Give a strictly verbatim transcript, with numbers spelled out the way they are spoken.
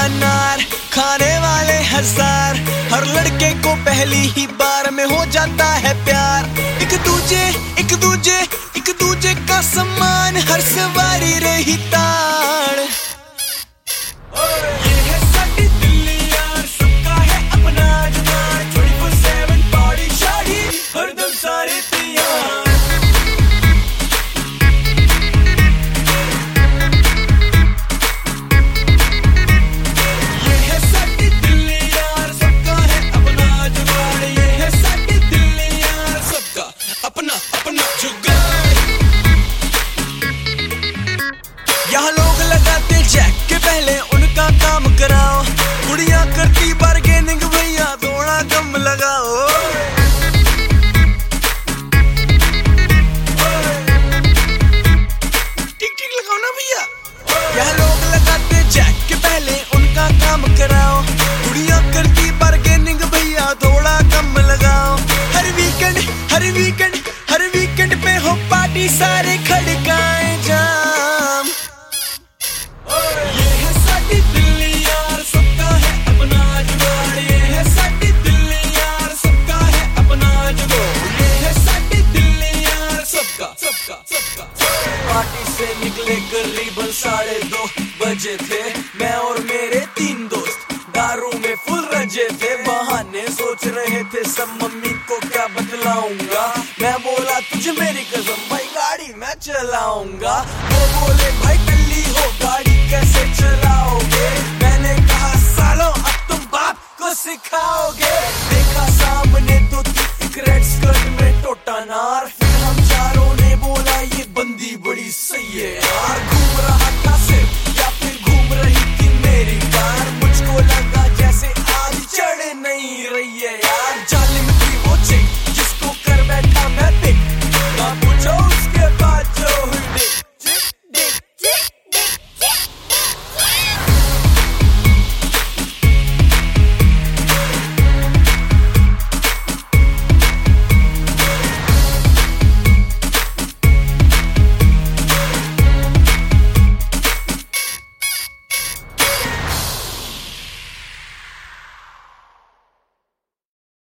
अनार खाने वाले हजार, हर लड़के को पहली ही बार में हो जाता है प्यार। एक दूजे एक दूजे एक दूजे का सम्मान, हर सवारी रही ताड़। ये है साडी दिल्ली यार, सबका है अपना जुगाड़, ट्वेंटी फोर सेवन पार्टी शादी हरदम सारे तैयार। यहाँ लोग लगाते जैक के पहले उनका काम कराओ, कुड़ियाँ करती बार्गेनिंग भैया थोड़ा कम लगाओ। ठीक ठीक लगाओ ना भैया। यहाँ लोग लगाते जैक के पहले उनका काम कराओ, कुड़ियाँ करती बार्गेनिंग भैया थोड़ा कम लगाओ। हर वीकेंड हर वीकेंड हर वीकेंड पे हो पार्टी, सारे खड़काए जाम। ये है साडी दिल्ली यार, सबका है अपना जुगाड़, ये है साडी दिल्ली यार, सबका है अपना जुगाड़, ये है साडी दिल्ली यार, सबका सबका सबका। पार्टी से निकले करीबन साढ़े दो बजे थे, मैं और मेरे तीन दोस्त दारू में फुल रजे थे। बहाने सोच रहे थे सब, मम्मी को क्या बतलाऊंगा। मैं बोला तुझे मेरी कसम भाई गाड़ी मैं चलाऊंगा, वो बोले भाई टल्ली हो गाड़ी